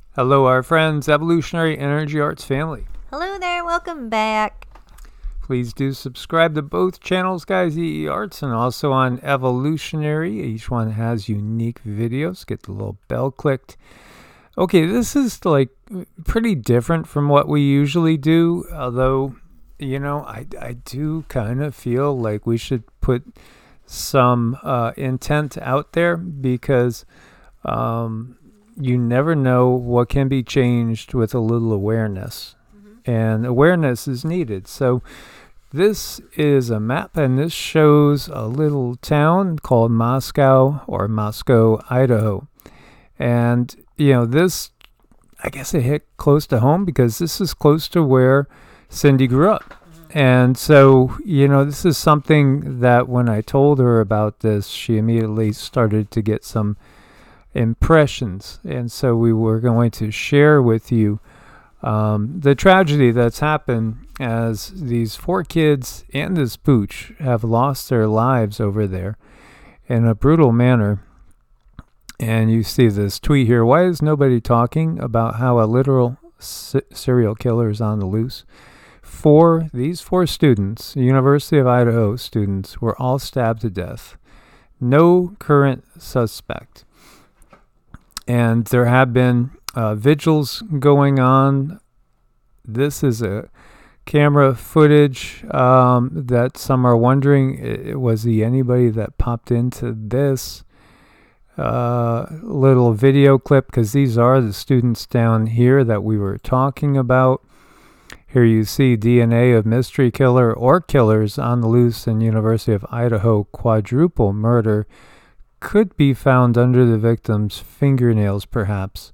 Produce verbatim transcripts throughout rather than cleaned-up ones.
Hello, our friends, Evolutionary Energy Arts family. Hello there, welcome back. Please do subscribe to both channels, guys, E E Arts, and also on Evolutionary. Each one has unique videos. Get the little bell clicked. Okay, this is like pretty different from what we usually do, although, you know, I, I do kind of feel like we should put some uh, intent out there because um, you never know what can be changed with a little awareness. Mm-hmm. And awareness is needed. So this is a map, and this shows a little town called Moscow or Moscow, Idaho. And, you know, this, I guess it hit close to home because this is close to where Cindy grew up. Mm-hmm. And so, you know, this is something that when I told her about this, she immediately started to get some impressions. And so we were going to share with you um, the tragedy that's happened as these four kids and this pooch have lost their lives over there in a brutal manner. And you see this tweet here. Why is nobody talking about how a literal s- serial killer is on the loose? Four, these four students, University of Idaho students, were all stabbed to death. No current suspect. And there have been uh, vigils going on. This is a camera footage um, that some are wondering, was he anybody that popped into this uh, little video clip? Because these are the students down here that we were talking about. Here you see D N A of mystery killer or killers on the loose in University of Idaho quadruple murder. Could be found under the victim's fingernails, perhaps.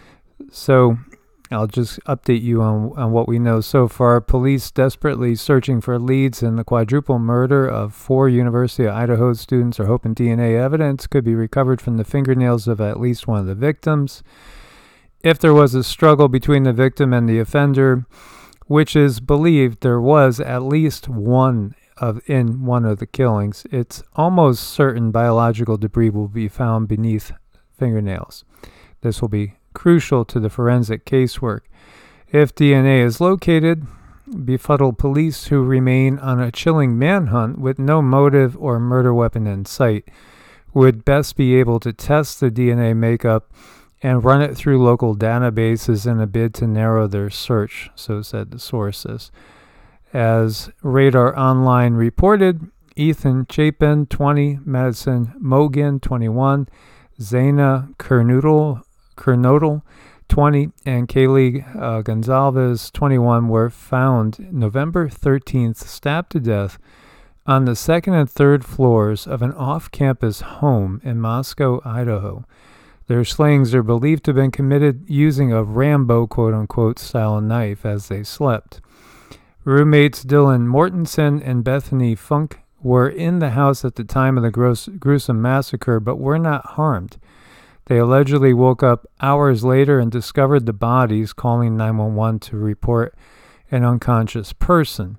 So I'll just update you on, on what we know so far. Police desperately searching for leads in the quadruple murder of four University of Idaho students are hoping D N A evidence could be recovered from the fingernails of at least one of the victims. If there was a struggle between the victim and the offender, which is believed there was at least one of in one of the killings, it's almost certain biological debris will be found beneath fingernails. This will be crucial to the forensic casework. If D N A is located, befuddled police who remain on a chilling manhunt with no motive or murder weapon in sight would best be able to test the D N A makeup and run it through local databases in a bid to narrow their search, so said the sources. As Radar Online reported, Ethan Chapin, twenty, Madison Mogan, twenty-one, Zaina Kernodle, Kernodle, twenty, and Kaylee uh, Gonzalez, twenty-one, were found November thirteenth, stabbed to death on the second and third floors of an off-campus home in Moscow, Idaho. Their slayings are believed to have been committed using a Rambo, quote-unquote, style knife as they slept. Roommates Dylan Mortensen and Bethany Funk were in the house at the time of the gross, gruesome massacre, but were not harmed. They allegedly woke up hours later and discovered the bodies, calling nine one one to report an unconscious person.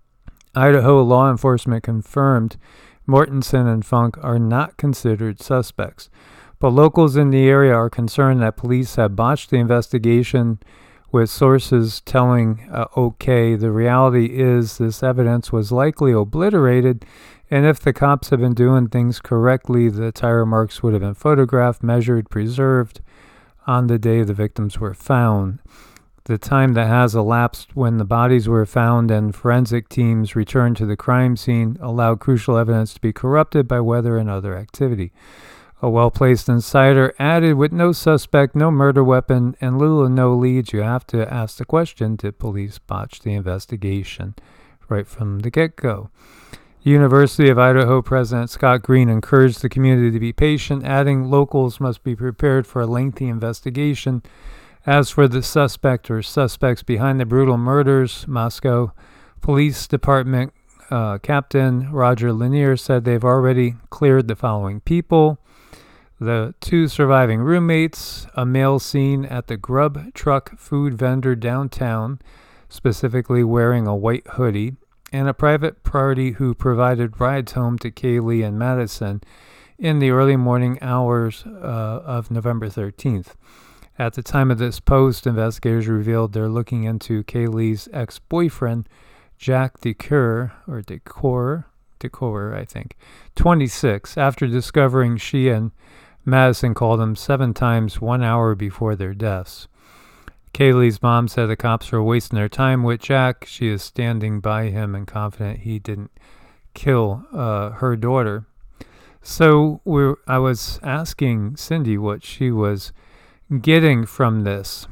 Idaho law enforcement confirmed Mortensen and Funk are not considered suspects, but locals in the area are concerned that police have botched the investigation, with sources telling uh, OK. The reality is this evidence was likely obliterated, and if the cops had been doing things correctly, the tire marks would have been photographed, measured, preserved on the day the victims were found. The time that has elapsed when the bodies were found and forensic teams returned to the crime scene allowed crucial evidence to be corrupted by weather and other activity. A well-placed insider added, with no suspect, no murder weapon, and little or no leads, you have to ask the question, did police botch the investigation right from the get-go? University of Idaho President Scott Green encouraged the community to be patient, adding locals must be prepared for a lengthy investigation. As for the suspect or suspects behind the brutal murders, Moscow Police Department uh, Captain Roger Lanier said they've already cleared the following people: the two surviving roommates, a male seen at the Grub Truck food vendor downtown, specifically wearing a white hoodie, and a private party who provided rides home to Kaylee and Madison in the early morning hours uh, of November thirteenth. At the time of this post, investigators revealed they're looking into Kaylee's ex-boyfriend, Jack Decour, or Decour, Decour, I think, twenty-six, after discovering she and Madison called him seven times one hour before their deaths. Kaylee's mom said the cops were wasting their time with Jack. She is standing by him and confident he didn't kill uh, her daughter. So we're, I was asking Cindy what she was getting from this,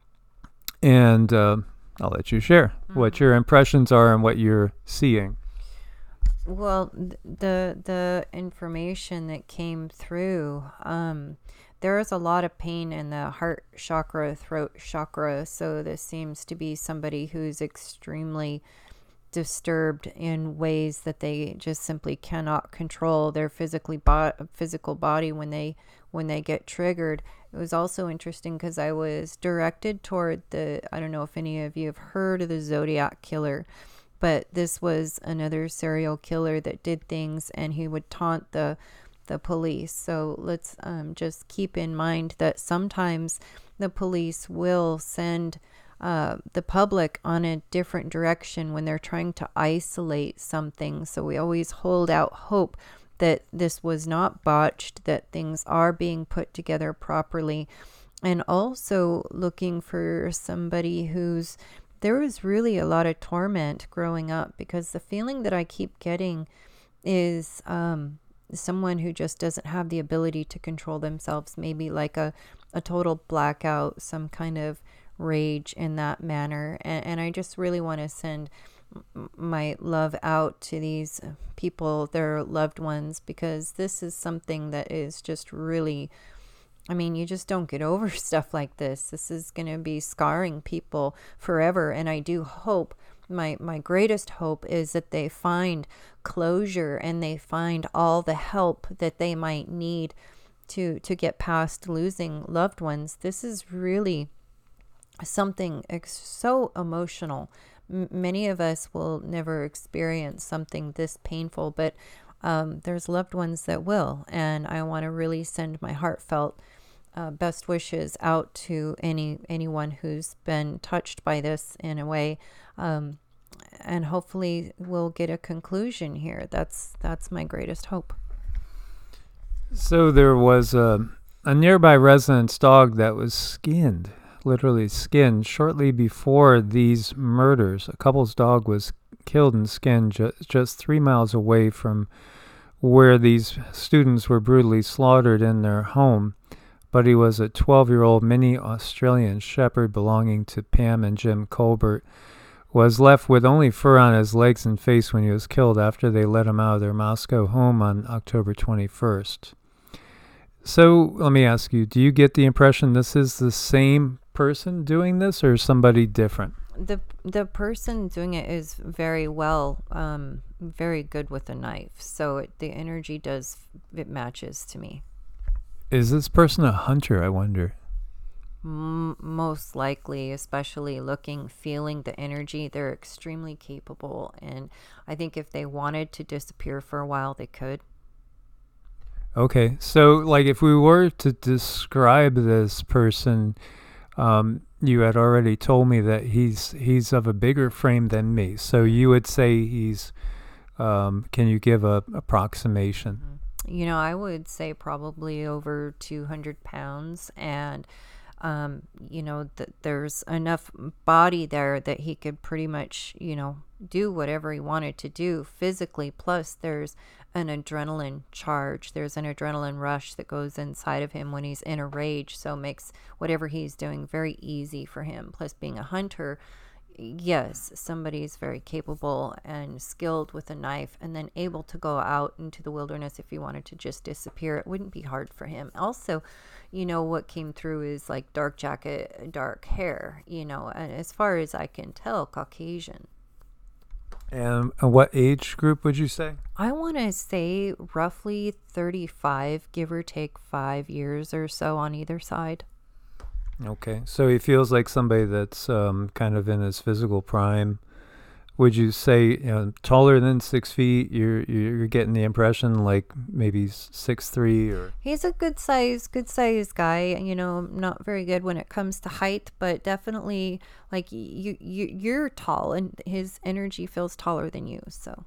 and uh, I'll let you share mm-hmm. what your impressions are and what you're seeing. Well, th- the the information that came through, um, there is a lot of pain in the heart chakra, throat chakra. So this seems to be somebody who's extremely disturbed in ways that they just simply cannot control their physically bo- physical body when they when they get triggered. It was also interesting because I was directed toward the, I don't know if any of you have heard of the Zodiac Killer, but this was another serial killer that did things, and he would taunt the the police. So let's um, just keep in mind that sometimes the police will send uh, the public on a different direction when they're trying to isolate something. So we always hold out hope that this was not botched, that things are being put together properly, and also looking for somebody who's, there was really a lot of torment growing up, because the feeling that I keep getting is um, someone who just doesn't have the ability to control themselves, maybe like a, a total blackout, some kind of rage in that manner. And, and I just really want to send my love out to these people, their loved ones, because this is something that is just really, I mean, you just don't get over stuff like this. This is going to be scarring people forever. And I do hope, my, my greatest hope is that they find closure and they find all the help that they might need to, to get past losing loved ones. This is really something ex- so emotional. M- many of us will never experience something this painful, but um, there's loved ones that will. And I want to really send my heartfelt Uh, best wishes out to any anyone who's been touched by this in a way, um, and hopefully we'll get a conclusion here. That's that's my greatest hope. So there was a, a nearby resident's dog that was skinned, literally skinned, shortly before these murders. A couple's dog was killed and skinned ju- just three miles away from where these students were brutally slaughtered in their home. But he was a twelve-year-old mini Australian shepherd belonging to Pam and Jim Colbert, was left with only fur on his legs and face when he was killed after they let him out of their Moscow home on October twenty-first. So let me ask you, do you get the impression this is the same person doing this or somebody different? The the person doing it is very well, um, very good with a knife. So it, the energy does, it matches to me. Is this person a hunter, I wonder? M- most likely, especially looking, feeling the energy. They're extremely capable. And I think if they wanted to disappear for a while, they could. Okay. So, like, if we were to describe this person, um, you had already told me that he's he's of a bigger frame than me. So you would say he's, um, can you give a approximation? Mm-hmm. You know, I would say probably over two hundred pounds, and, um, you know, th- there's enough body there that he could pretty much, you know, do whatever he wanted to do physically. Plus, there's an adrenaline charge. There's an adrenaline rush that goes inside of him when he's in a rage. So it makes whatever he's doing very easy for him. Plus, being a hunter, yes, somebody's very capable and skilled with a knife, and then able to go out into the wilderness if he wanted to just disappear. It wouldn't be hard for him. Also, you know, what came through is like dark jacket, dark hair, you know, and as far as I can tell, Caucasian. And what age group would you say? I want to say roughly thirty-five, give or take five years or so on either side. Okay, so he feels like somebody that's um, kind of in his physical prime would you say, you know, taller than six feet? You're you're getting the impression like maybe six three or. He's a good size, good size guy. You know, not very good when it comes to height, but definitely like you, you you're tall, and his energy feels taller than you. So.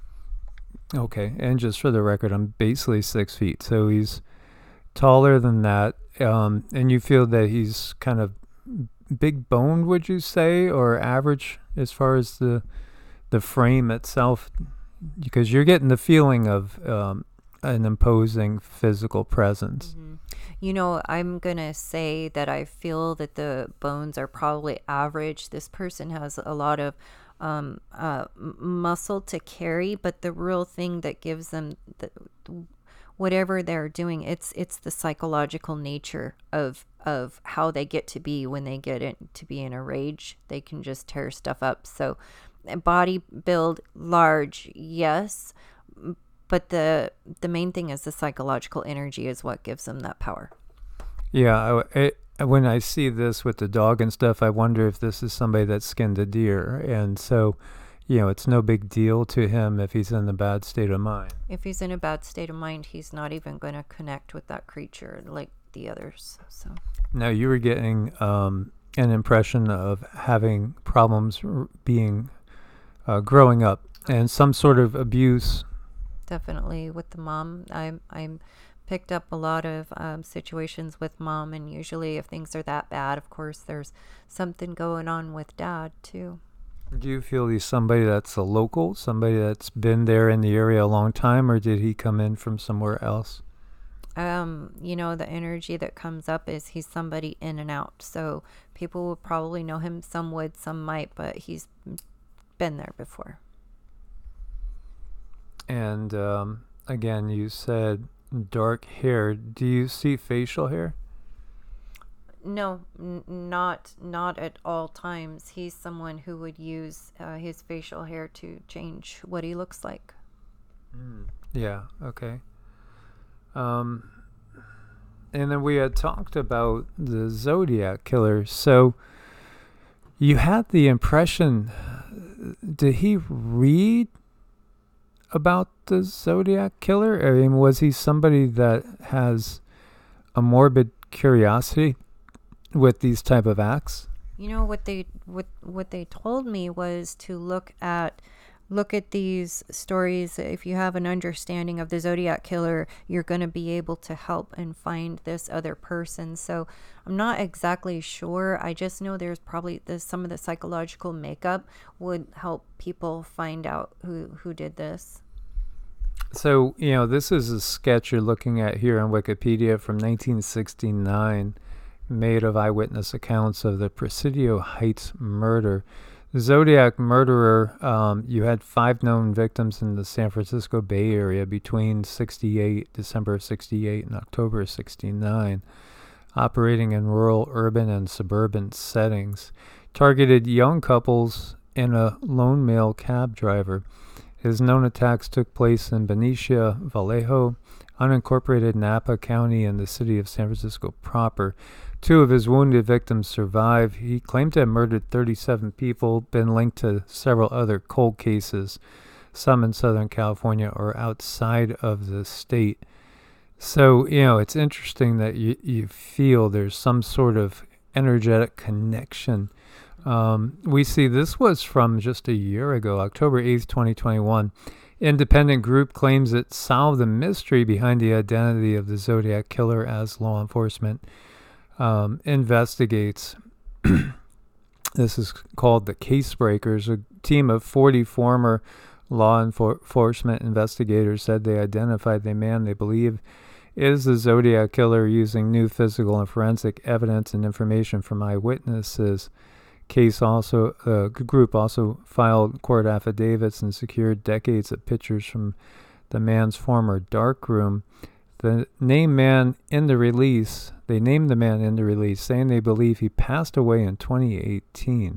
Okay, and just for the record, I'm basically six feet, so he's taller than that. Um, and you feel that he's kind of big boned, would you say, or average as far as the the frame itself? Because you're getting the feeling of um, an imposing physical presence. Mm-hmm. You know, I'm going to say that I feel that the bones are probably average. This person has a lot of um, uh, muscle to carry, but the real thing that gives them the, whatever they're doing, it's it's the psychological nature of of how they get to be when they get in, to be in a rage. They can just tear stuff up. So body build large, yes, but the the main thing is the psychological energy is what gives them that power. Yeah, I, it, when I see this with the dog and stuff, I wonder if this is somebody that skinned a deer, and so, you know, it's no big deal to him if he's in a bad state of mind. If he's in a bad state of mind, he's not even going to connect with that creature like the others. So now you were getting um, an impression of having problems r- being uh, growing up and some sort of abuse. Definitely with the mom. I'm I'm picked up a lot of um, situations with mom, and usually if things are that bad, of course, there's something going on with dad too. Do you feel he's somebody that's a local, somebody that's been there in the area a long time, or did he come in from somewhere else? Um, you know, the energy that comes up is he's somebody in and out. So people will probably know him. Some would, some might, but he's been there before. And um, again, you said dark hair. Do you see facial hair? No, n- not not at all times. He's someone who would use uh, his facial hair to change what he looks like. Mm. Yeah, okay. Um, and then we had talked about the Zodiac Killer. So you had the impression, did he read about the Zodiac Killer? I mean, was he somebody that has a morbid curiosity with these type of acts? You know what they what what they told me was to look at look at these stories. If you have an understanding of the Zodiac Killer, you're going to be able to help and find this other person. So I'm not exactly sure. I just know there's probably the, some of the psychological makeup would help people find out who who did this. So, you know, this is a sketch you're looking at here on Wikipedia from nineteen sixty-nine, made of eyewitness accounts of the Presidio Heights murder. The Zodiac murderer, um, you had five known victims in the San Francisco Bay Area between sixty-eight, December of sixty-eight and October of sixty-nine, operating in rural, urban, and suburban settings. Targeted young couples and a lone male cab driver. His known attacks took place in Benicia, Vallejo, unincorporated Napa County, and the city of San Francisco proper. Two of his wounded victims survived. He claimed to have murdered thirty-seven people, been linked to several other cold cases, some in Southern California or outside of the state. So, you know, it's interesting that you, you feel there's some sort of energetic connection. Um, we see this was from just a year ago, October eighth, twenty twenty-one. Independent group claims it solved the mystery behind the identity of the Zodiac Killer as law enforcement um, investigates. This is called the Case Breakers. A team of forty former law enforcement investigators said they identified the man they believe is the Zodiac Killer using new physical and forensic evidence and information from eyewitnesses. Case also, the uh, group also filed court affidavits and secured decades of pictures from the man's former darkroom. The named man in the release, they named the man in the release, saying they believe he passed away in twenty eighteen.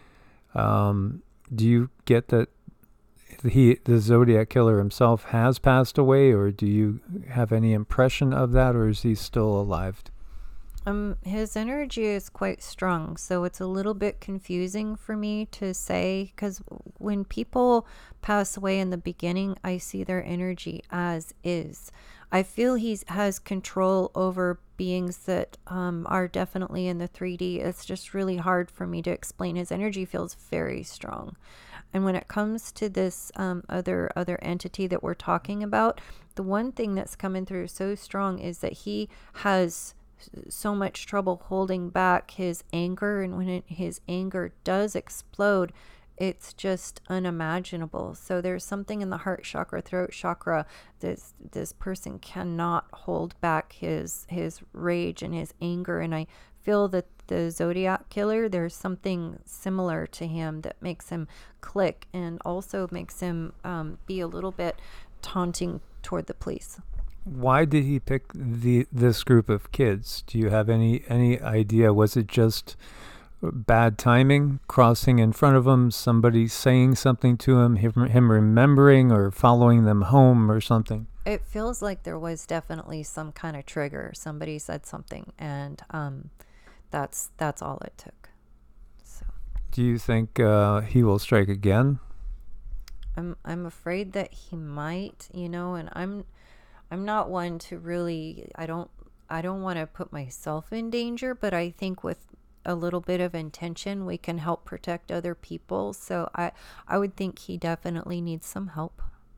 Um, do you get that he, the Zodiac Killer himself, has passed away, or do you have any impression of that, or is he still alive? Um, his energy is quite strong, so it's a little bit confusing for me to say because when people pass away in the beginning, I see their energy as is. I feel he has control over beings that um, are definitely in the three D. It's just really hard for me to explain. His energy feels very strong. And when it comes to this um, other other entity that we're talking about, the one thing that's coming through so strong is that he has so much trouble holding back his anger, and when it, his anger does explode, it's just unimaginable. So there's something in the heart chakra, throat chakra, this this person cannot hold back his his rage and his anger. And I feel that the Zodiac killer, there's something similar to him that makes him click and also makes him um, be a little bit taunting toward the police. Why did he pick the this group of kids? Do you have any any idea? Was it just bad timing, crossing in front of him, somebody saying something to him, him, him remembering or following them home or something? It feels like there was definitely some kind of trigger. Somebody said something, and um, that's that's all it took. So, do you think uh, he will strike again? I'm I'm afraid that he might. You know, and I'm. I'm not one to really, I don't, I don't want to put myself in danger, but I think with a little bit of intention, we can help protect other people. So I, I would think he definitely needs some help.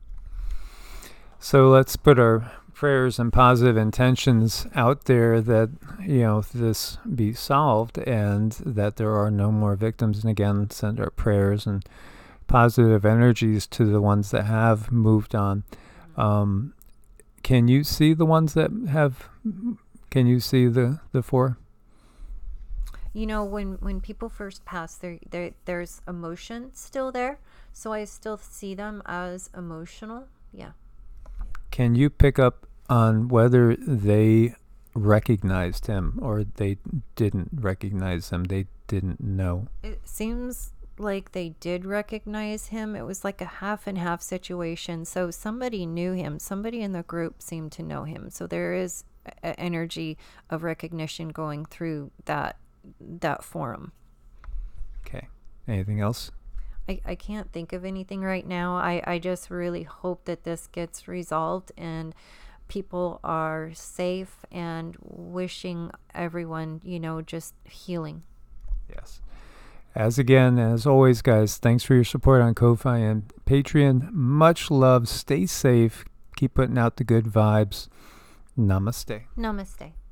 So let's put our prayers and positive intentions out there that, you know, this be solved and that there are no more victims. And again, send our prayers and positive energies to the ones that have moved on. Um, Can you see the ones that have, can you see the, the four? You know, when, when people first pass, there, there there's emotion still there. So I still see them as emotional. Yeah. Can you pick up on whether they recognized him or they didn't recognize him? They didn't know. It seems like they did recognize him. It was like a half and half situation. So somebody knew him. Somebody in the group seemed to know him. So there is an energy of recognition going through that that forum. Okay. Anything else? I, I can't think of anything right now. I, I just really hope that this gets resolved and people are safe, and wishing everyone, you know, just healing. Yes. As again, as always, guys, thanks for your support on Ko-Fi and Patreon. Much love. Stay safe. Keep putting out the good vibes. Namaste. Namaste.